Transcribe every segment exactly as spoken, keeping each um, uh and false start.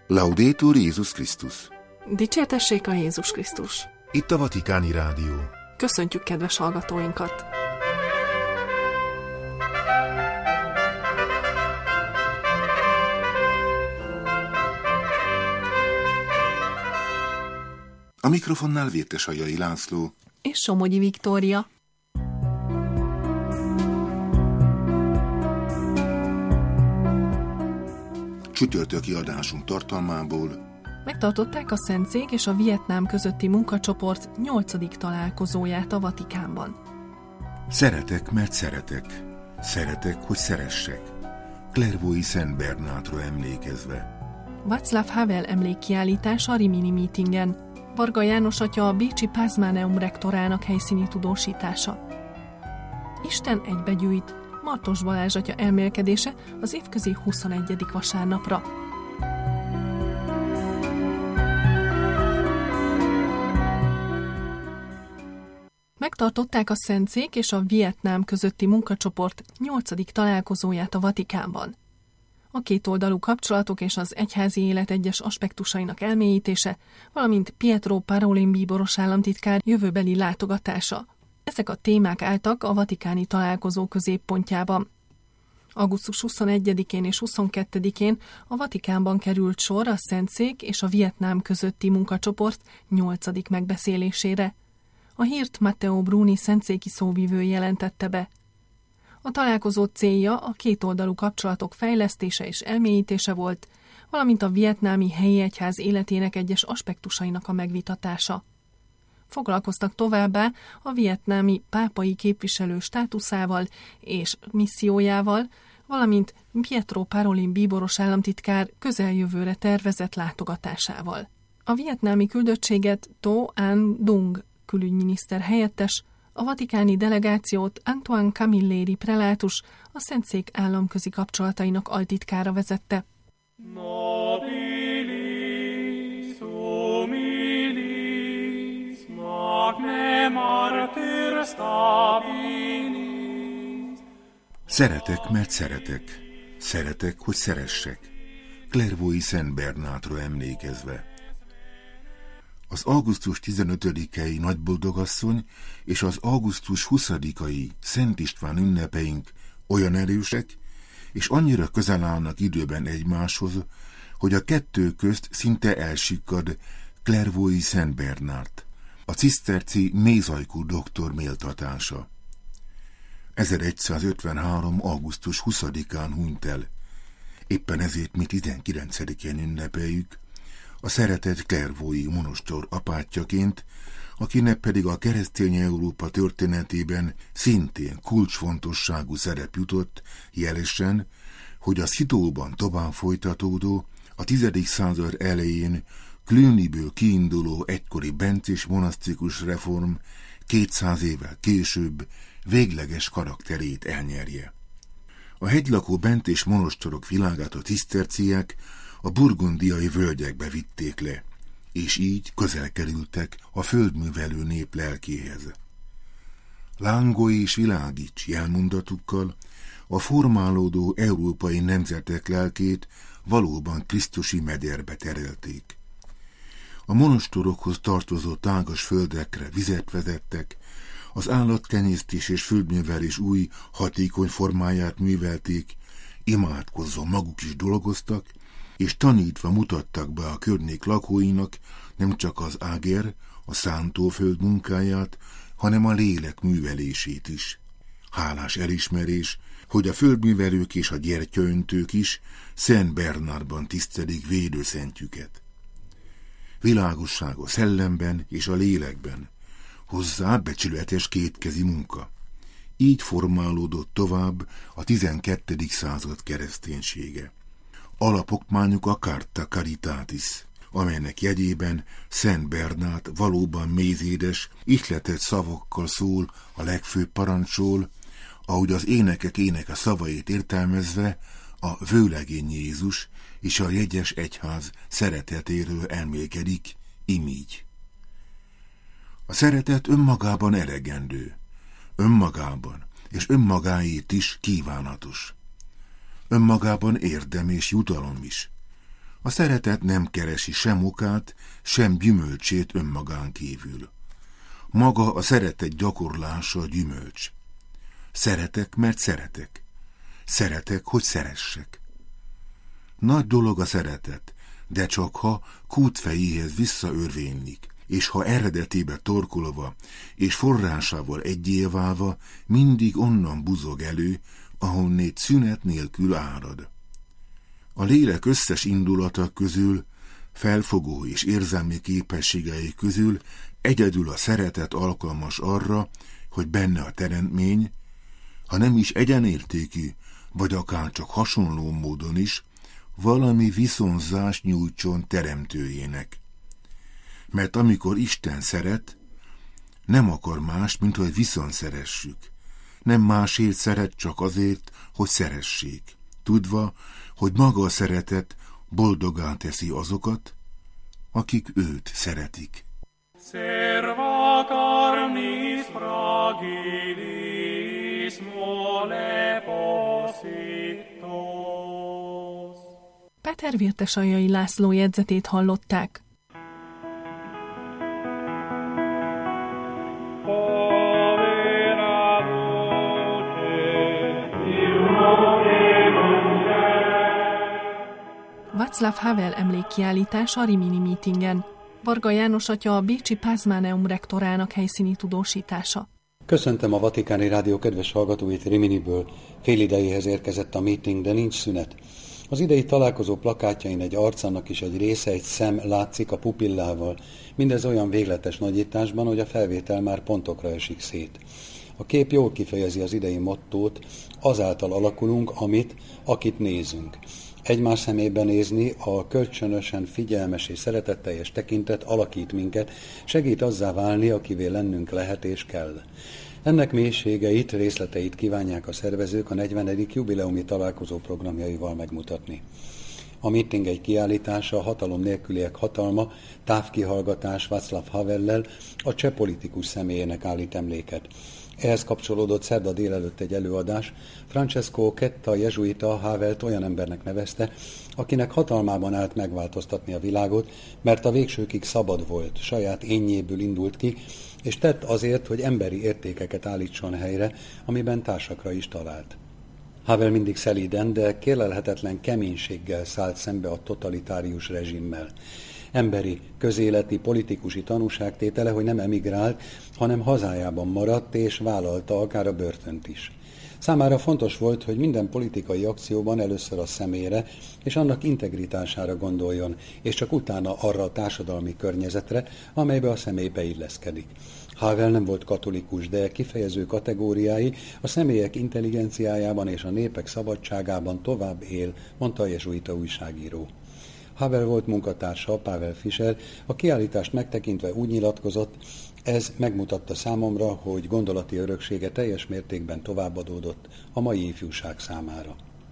Laudetur Jézus Krisztus. Dicsértessék a Jézus Krisztus. Itt a Vatikáni Rádió. Köszöntjük kedves hallgatóinkat! A mikrofonnál Vértesajai László és Somogyi Viktória. Csütörtöki adásunk tartalmából: Megtartották a Szentszék és a Vietnám közötti munkacsoport nyolcadik találkozóját a Vatikánban. Szeretek, mert szeretek. Szeretek, hogy szeressek. Clairvaux-i Szent Bernártra emlékezve. Václav Havel emlékkiállítás a Rimini Meetingen. Varga János atya a bécsi Pázmáneum rektorának helyszíni tudósítása. Isten egybegyűjt. Martos Balázs atya elmélkedése az évközi huszonegyedik vasárnapra. Megtartották a Szentszék és a Vietnám közötti munkacsoport nyolcadik találkozóját a Vatikánban. A kétoldalú kapcsolatok és az egyházi élet egyes aspektusainak elmélyítése, valamint Pietro Parolin bíboros államtitkár jövőbeli látogatása. Ezek a témák álltak a vatikáni találkozó középpontjában. augusztus huszonegyedikén és huszonkettedikén a Vatikánban került sor a Szentszék és a Vietnám közötti munkacsoport nyolcadik megbeszélésére. A hírt Matteo Bruni szentszéki szóvivő jelentette be. A találkozó célja a kétoldalú kapcsolatok fejlesztése és elmélyítése volt, valamint a vietnámi helyi egyház életének egyes aspektusainak a megvitatása. Foglalkoztak továbbá a vietnámi pápai képviselő státuszával és missziójával, valamint Pietro Parolin bíboros államtitkár közeljövőre tervezett látogatásával. A vietnámi küldöttséget To Anh Dung külügyminiszter helyettes, a vatikáni delegációt Antoine Camilleri prelátus, a Szentszék államközi kapcsolatainak altitkára vezette. Nobilis humilis magne martyr stabilis. Szeretek, mert szeretek. Szeretek, hogy szeressek. Clairvaux-i Szent Bernártra emlékezve. Az augusztus tizenötödikei Nagyboldogasszony és az augusztus huszadikai Szent István ünnepeink olyan erősek, és annyira közel állnak időben egymáshoz, hogy a kettő közt szinte elsikkad Clairvaux-i Szent Bernárd, a ciszterci mézajkú doktor méltatása. ezeregyszázötvenhárom. augusztus huszadikán hunyt el. Éppen ezért mi tizenkilencedikén ünnepeljük, a szeretett Clairvaux-i monostor apátjaként, akinek pedig a keresztény Európa történetében szintén kulcsfontosságú szerep jutott, jelesen, hogy a Szitóban tovább folytatódó, a tizedik század elején Clunyből kiinduló egykori bencés monasztikus reform kétszáz évvel később végleges karakterét elnyerje. A hegylakó bentés monostorok világát a ciszterciek a burgundiai völgyekbe vitték le, és így közel kerültek a földművelő nép lelkéhez. Lángolj és világíts jelmondatukkal a formálódó európai nemzetek lelkét valóban krisztusi mederbe terelték. A monostorokhoz tartozó tágas földekre vizet vezettek, az állattenyésztés és földművelés új, hatékony formáját művelték, imádkozva maguk is dolgoztak, és tanítva mutattak be a környék lakóinak nem csak az áger, a szántóföld munkáját, hanem a lélek művelését is. Hálás elismerés, hogy a földművelők és a gyertyaöntők is Szent Bernárban tisztelik védőszentjüket. Világosság a szellemben és a lélekben, hozzá becsületes kétkezi munka. Így formálódott tovább a tizenkettedik század kereszténysége. Alapokmányuk a Carta Caritatis, amelynek jegyében Szent Bernárd valóban mézédes, ihletett szavakkal szól a legfőbb parancsról, ahogy az énekek éneke szavait értelmezve a vőlegény Jézus és a jegyes egyház szeretetéről elmélkedik, imígy. A szeretet önmagában elegendő, önmagában és önmagáért is kívánatos. Önmagában érdem és jutalom is. A szeretet nem keresi sem okát, sem gyümölcsét önmagán kívül. Maga a szeretet gyakorlása a gyümölcs. Szeretek, mert szeretek. Szeretek, hogy szeressek. Nagy dolog a szeretet, de csak ha kútfejéhez visszaörvénylik, és ha eredetébe torkolva és forrásával egyé válva mindig onnan buzog elő, ahonnét szünet nélkül árad. A lélek összes indulata közül, felfogó és érzelmi képességei közül egyedül a szeretet alkalmas arra, hogy benne a teremtmény, ha nem is egyenértékű, vagy akár csak hasonló módon is, valami viszonzást nyújtson teremtőjének. Mert amikor Isten szeret, nem akar más, mint hogy viszonszeressük. Nem másért szeret, csak azért, hogy szeressék, tudva, hogy maga a szeretet boldogá teszi azokat, akik őt szeretik. Serva carnis fragilis mole positos. Péter Virtesaljai László jegyzetét hallották. Václav Havel emlékkiállítás a Rimini Meetingen. Varga János atya a bécsi Pázmáneum rektorának helyszíni tudósítása. Köszöntöm a Vatikáni Rádió kedves hallgatóit Riminiből. Fél idejéhez érkezett a meeting, de nincs szünet. Az idei találkozó plakátjain egy arcának is egy része, egy szem látszik a pupillával. Mindez olyan végletes nagyításban, hogy a felvétel már pontokra esik szét. A kép jól kifejezi az idei mottót, azáltal alakulunk, amit, akit nézünk. Egymás szemébe nézni, a kölcsönösen figyelmes és szeretetteljes tekintet alakít minket, segít azzá válni, akivé lennünk lehet és kell. Ennek mélységeit, részleteit kívánják a szervezők a negyvenedik jubileumi találkozó programjaival megmutatni. A meeting egy kiállítása, a hatalom nélküliek hatalma, távkihallgatás Václav Havellel, a cseh politikus személyének állít emléket. Ehhez kapcsolódott szerda délelőtt egy előadás. Francesco Ketta, jezsuita, Havelt olyan embernek nevezte, akinek hatalmában állt megváltoztatni a világot, mert a végsőkig szabad volt, saját énjéből indult ki, és tett azért, hogy emberi értékeket állítson helyre, amiben társakra is talált. Havel mindig szelíden, de kérlelhetetlen keménységgel szállt szembe a totalitárius rezsimmel. Emberi, közéleti, politikusi tanúságtétele, hogy nem emigrált, hanem hazájában maradt és vállalta akár a börtönt is. Számára fontos volt, hogy minden politikai akcióban először a személyre és annak integritására gondoljon, és csak utána arra a társadalmi környezetre, amelybe a személy beilleszkedik. Havel nem volt katolikus, de kifejező kategóriái a személyek intelligenciájában és a népek szabadságában tovább él, mondta a jezsuita újságíró. Havel volt munkatársa, Pavel Fischer, a kiállítást megtekintve úgy nyilatkozott, ez megmutatta számomra, hogy gondolati öröksége teljes mértékben továbbadódott a mai ifjúság számára.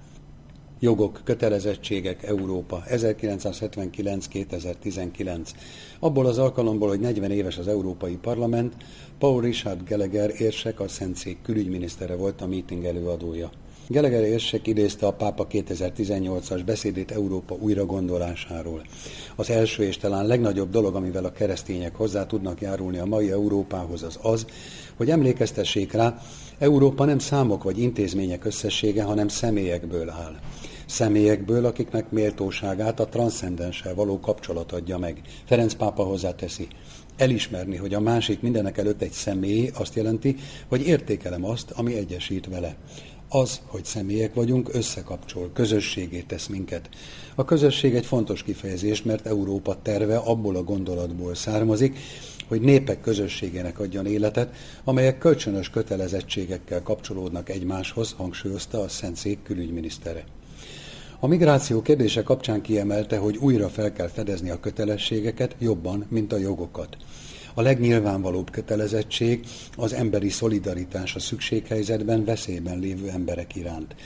Jogok, kötelezettségek, Európa, ezerkilencszázhetvenkilenc kétezer-tizenkilenc. Abból az alkalomból, hogy negyven éves az Európai Parlament, Paul Richard Gallagher érsek, a Szentszék külügyminisztere volt a meeting előadója. Gallagher érsek idézte a pápa kétezer-tizennyolcas beszédét Európa újragondolásáról. Az első és talán legnagyobb dolog, amivel a keresztények hozzá tudnak járulni a mai Európához, az az, hogy emlékeztessék rá, Európa nem számok vagy intézmények összessége, hanem személyekből áll. Személyekből, akiknek méltóságát a transzcendenssel való kapcsolat adja meg. Ferenc pápa hozzáteszi. Elismerni, hogy a másik mindenek előtt egy személy, azt jelenti, hogy értékelem azt, ami egyesít vele. Az, hogy személyek vagyunk, összekapcsol, közösségé tesz minket. A közösség egy fontos kifejezés, mert Európa terve abból a gondolatból származik, hogy népek közösségének adjon életet, amelyek kölcsönös kötelezettségekkel kapcsolódnak egymáshoz, hangsúlyozta a Szentszék külügyminisztere. A migráció kérdése kapcsán kiemelte, hogy újra fel kell fedezni a kötelességeket jobban, mint a jogokat. A legnyilvánvalóbb kötelezettség az emberi szolidaritás a szükséghelyzetben, veszélyben lévő emberek iránt.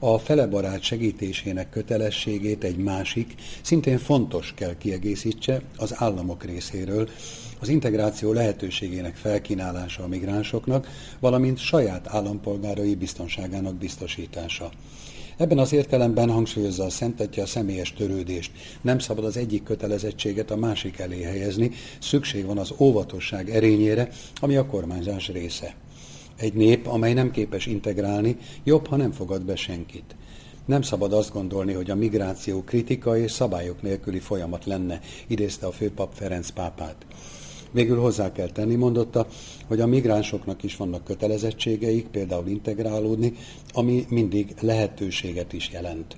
A felebarát segítésének kötelességét egy másik, szintén fontos kell kiegészítse az államok részéről, az integráció lehetőségének felkínálása a migránsoknak, valamint saját állampolgárai biztonságának biztosítása. Ebben az értelemben hangsúlyozza a Szent Atya a személyes törődést. Nem szabad az egyik kötelezettséget a másik elé helyezni, szükség van az óvatosság erényére, ami a kormányzás része. Egy nép, amely nem képes integrálni, jobb, ha nem fogad be senkit. Nem szabad azt gondolni, hogy a migráció kritika és szabályok nélküli folyamat lenne, idézte a főpap Ferenc pápát. Végül hozzá kell tenni, mondotta, hogy a migránsoknak is vannak kötelezettségeik, például integrálódni, ami mindig lehetőséget is jelent.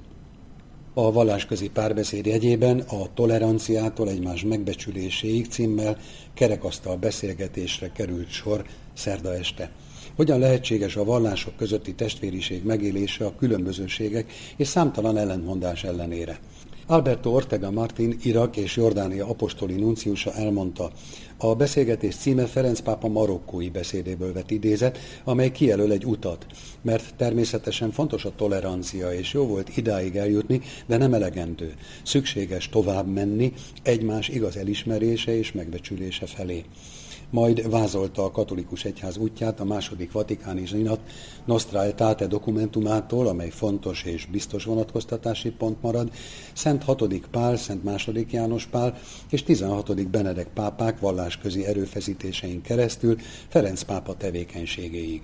A vallásközi párbeszéd jegyében a toleranciától egymás megbecsüléséig címmel kerekasztal beszélgetésre került sor szerda este. Hogyan lehetséges a vallások közötti testvériség megélése a különbözőségek és számtalan ellentmondás ellenére? Alberto Ortega Martín, Irak és Jordánia apostoli nunciusa elmondta, a beszélgetés címe Ferenc pápa marokkói beszédéből vett idézet, amely kijelöl egy utat, mert természetesen fontos a tolerancia, és jó volt idáig eljutni, de nem elegendő. Szükséges tovább menni egymás igaz elismerése és megbecsülése felé. Majd vázolta a katolikus egyház útját a második vatikáni zsinat Nostra Aetate dokumentumától, amely fontos és biztos vonatkoztatási pont marad, Szent hatodik Pál, Szent második János Pál és tizenhatodik Benedek pápák vallásközi erőfeszítésein keresztül Ferenc pápa tevékenységéig.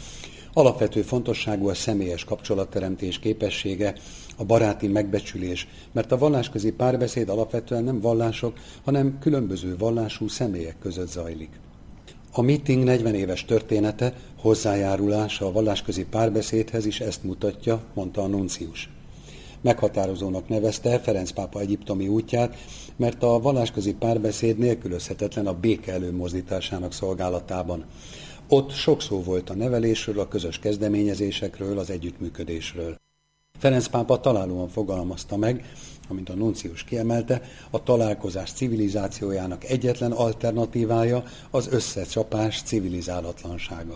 Alapvető fontosságú a személyes kapcsolatteremtés képessége, a baráti megbecsülés, mert a vallásközi párbeszéd alapvetően nem vallások, hanem különböző vallású személyek között zajlik. A meeting negyven éves története, hozzájárulása a vallásközi párbeszédhez is ezt mutatja, mondta a nuncius. Meghatározónak nevezte Ferenc pápa egyiptomi útját, mert a vallásközi párbeszéd nélkülözhetetlen a béke előmozdításának szolgálatában. Ott sok szó volt a nevelésről, a közös kezdeményezésekről, az együttműködésről. Ferenc pápa találóan fogalmazta meg, amint a nuncius kiemelte, a találkozás civilizációjának egyetlen alternatívája az összecsapás civilizálatlansága.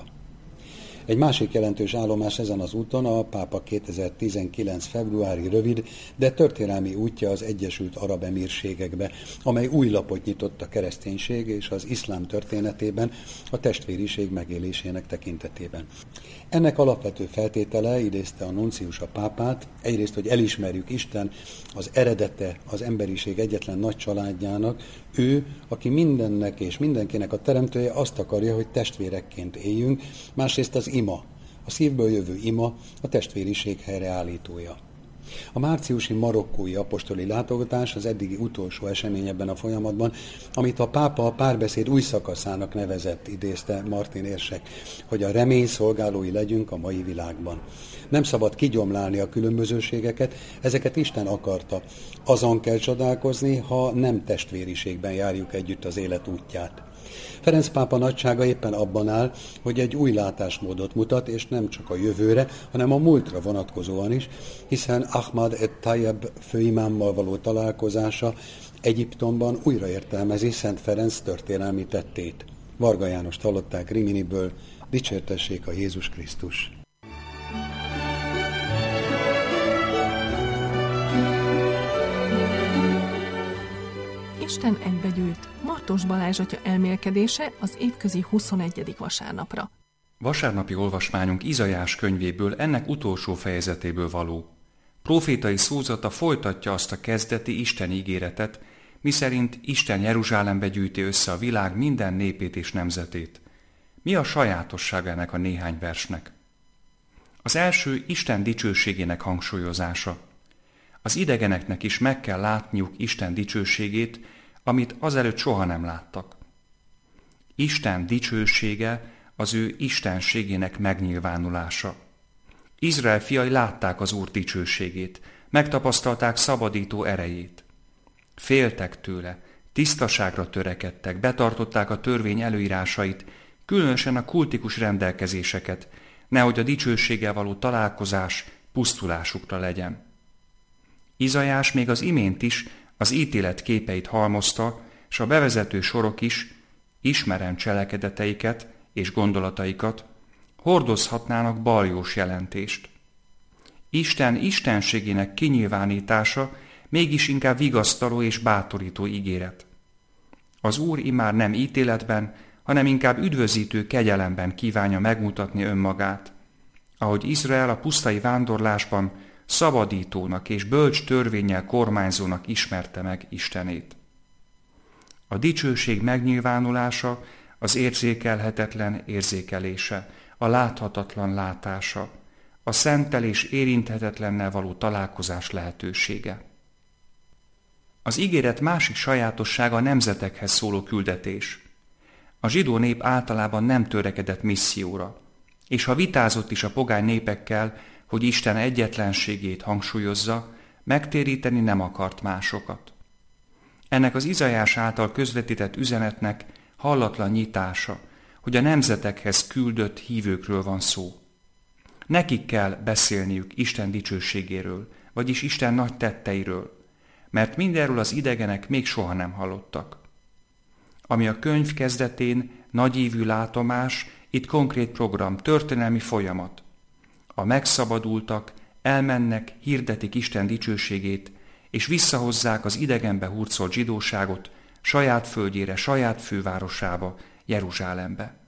Egy másik jelentős állomás ezen az úton a pápa kétezer-tizenkilenc februári rövid, de történelmi útja az Egyesült Arab Emírségekbe, amely új lapot nyitott a kereszténység és az iszlám történetében a testvériség megélésének tekintetében. Ennek alapvető feltétele, idézte a nuncius a pápát, egyrészt, hogy elismerjük Isten az eredete az emberiség egyetlen nagy családjának, ő, aki mindennek és mindenkinek a teremtője, azt akarja, hogy testvérekként éljünk, másrészt az ima, a szívből jövő ima, a testvériség helyreállítója. A márciusi marokkói apostoli látogatás az eddigi utolsó esemény ebben a folyamatban, amit a pápa a párbeszéd új szakaszának nevezett, idézte Martin érsek, hogy a remény szolgálói legyünk a mai világban. Nem szabad kigyomlálni a különbözőségeket, ezeket Isten akarta. Azon kell csodálkozni, ha nem testvériségben járjuk együtt az élet útját. Ferenc pápa nagysága éppen abban áll, hogy egy új látásmódot mutat, és nem csak a jövőre, hanem a múltra vonatkozóan is, hiszen Ahmad et-Tayyab főimámmal való találkozása Egyiptomban újraértelmezi Szent Ferenc történelmi tettét. Varga Jánost hallották Riminiből, dicsértessék a Jézus Krisztus! Isten egybegyűlt. Martos Balázs atya elmélkedése az évközi huszonegyedik vasárnapra. Vasárnapi olvasmányunk Izaiás könyvéből, ennek utolsó fejezetéből való. Profétai szózata folytatja azt a kezdeti isteni ígéretet, miszerint Isten Jeruzsálembe gyűjti össze a világ minden népét és nemzetét. Mi a sajátossága ennek a néhány versnek? Az első Isten dicsőségének hangsúlyozása. Az idegeneknek is meg kell látniuk Isten dicsőségét, amit azelőtt soha nem láttak. Isten dicsősége az ő istenségének megnyilvánulása. Izrael fiai látták az Úr dicsőségét, megtapasztalták szabadító erejét. Féltek tőle, tisztaságra törekedtek, betartották a törvény előírásait, különösen a kultikus rendelkezéseket, nehogy a dicsőséggel való találkozás pusztulásukra legyen. Izaiás még az imént is az ítélet képeit halmozta, s a bevezető sorok is, ismerem cselekedeteiket és gondolataikat, hordozhatnának baljós jelentést. Isten istenségének kinyilvánítása mégis inkább vigasztaló és bátorító ígéret. Az Úr immár nem ítéletben, hanem inkább üdvözítő kegyelemben kívánja megmutatni önmagát, ahogy Izrael a pusztai vándorlásban szabadítónak és bölcs törvénnyel kormányzónak ismerte meg Istenét. A dicsőség megnyilvánulása az érzékelhetetlen érzékelése, a láthatatlan látása, a szenttel és érinthetetlennel való találkozás lehetősége. Az ígéret másik sajátossága a nemzetekhez szóló küldetés. A zsidó nép általában nem törekedett misszióra, és ha vitázott is a pogány népekkel, hogy Isten egyetlenségét hangsúlyozza, megtéríteni nem akart másokat. Ennek az Izaiás által közvetített üzenetnek hallatlan nyitása, hogy a nemzetekhez küldött hívőkről van szó. Nekik kell beszélniük Isten dicsőségéről, vagyis Isten nagy tetteiről, mert mindenről az idegenek még soha nem hallottak. Ami a könyv kezdetén nagyívű látomás, itt konkrét program, történelmi folyamat. A megszabadultak elmennek, hirdetik Isten dicsőségét, és visszahozzák az idegenbe hurcolt zsidóságot saját földjére, saját fővárosába, Jeruzsálembe.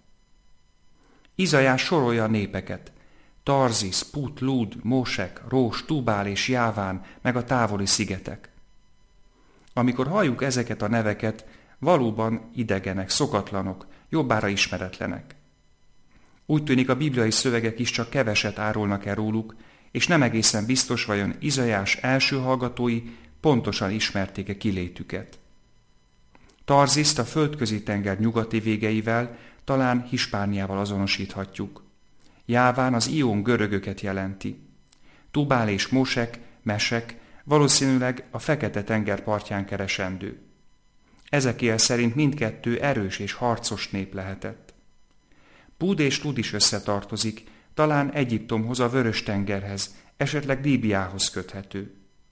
Izaiás sorolja a népeket, Tarzis, Put, Lud, Mósek, Rós, Tubál és Jáván, meg a távoli szigetek. Amikor halljuk ezeket a neveket, valóban idegenek, szokatlanok, jobbára ismeretlenek. Úgy tűnik, a bibliai szövegek is csak keveset árulnak el róluk, és nem egészen biztos, vajon Izaiás első hallgatói pontosan ismerték-e kilétüket. Tarziszt a földközi tenger nyugati végeivel, talán Hispániával azonosíthatjuk. Jáván az ión görögöket jelenti. Tubál és Mósek, Mesek valószínűleg a Fekete-tenger partján keresendő. Ezekiel szerint mindkettő erős és harcos nép lehetett. Púd és Lud is összetartozik, talán Egyiptomhoz, a Vörös-tengerhez, esetleg Líbiához köthető.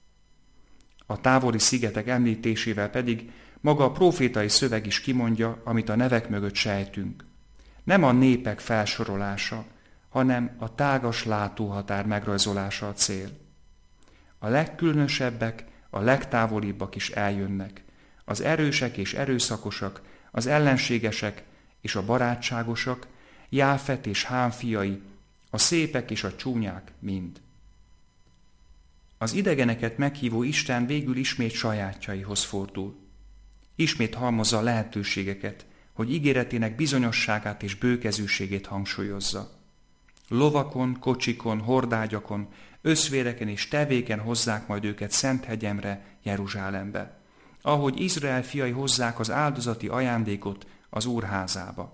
A távoli szigetek említésével pedig maga a prófétai szöveg is kimondja, amit a nevek mögött sejtünk. Nem a népek felsorolása, hanem a tágas látóhatár megrajzolása a cél. A legkülönösebbek, a legtávolibbak is eljönnek, az erősek és erőszakosak, az ellenségesek és a barátságosak, Jáfet és Hám fiai, a szépek és a csúnyák mind. Az idegeneket meghívó Isten végül ismét sajátjaihoz fordul. Ismét halmozza a lehetőségeket, hogy ígéretének bizonyosságát és bőkezűségét hangsúlyozza. Lovakon, kocsikon, hordágyakon, összvéreken és tevéken hozzák majd őket Szent hegyemre, Jeruzsálembe, ahogy Izrael fiai hozzák az áldozati ajándékot az Úr házába.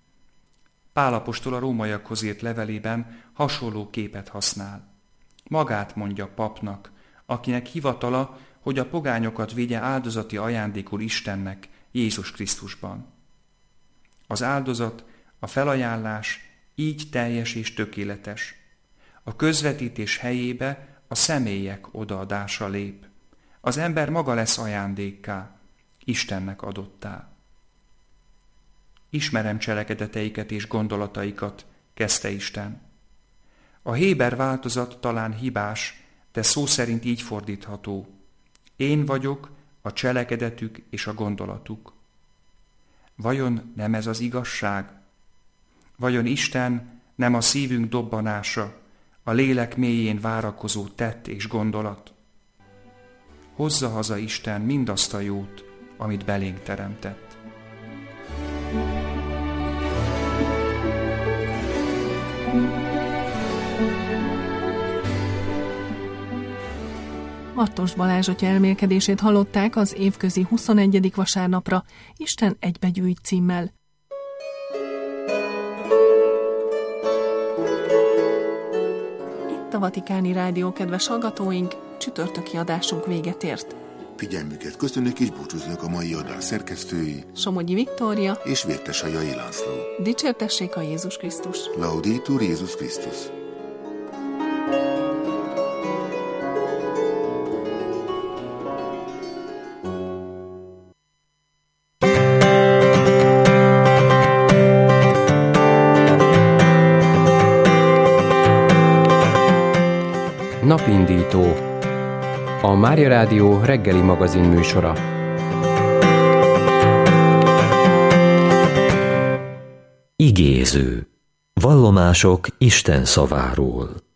Pál apostol a rómaiakhoz írt levelében hasonló képet használ. Magát mondja papnak, akinek hivatala, hogy a pogányokat vigye áldozati ajándékul Istennek, Jézus Krisztusban. Az áldozat, a felajánlás így teljes és tökéletes. A közvetítés helyébe a személyek odaadása lép. Az ember maga lesz ajándékká, Istennek adottá. Ismerem cselekedeteiket és gondolataikat, kezdte Isten. A héber változat talán hibás, de szó szerint így fordítható. Én vagyok a cselekedetük és a gondolatuk. Vajon nem ez az igazság? Vajon Isten nem a szívünk dobbanása, a lélek mélyén várakozó tett és gondolat? Hozza haza Isten mindazt a jót, amit belénk teremtett. Mattos Balázs atya elmélkedését hallották az évközi huszonegyedik vasárnapra, Isten egybegyűjt címmel. Itt a Vatikáni Rádió, kedves hallgatóink, csütörtöki adásunk véget ért. Figyelmüket köszönjük és búcsúznak a mai adás szerkesztői, Somogyi Viktória és Vértesajai László. Dicsértessék a Jézus Krisztus! Laudetur Jézus Krisztus! Napindító, a Mária Rádió reggeli magazin műsora. Igéző. Vallomások Isten szaváról.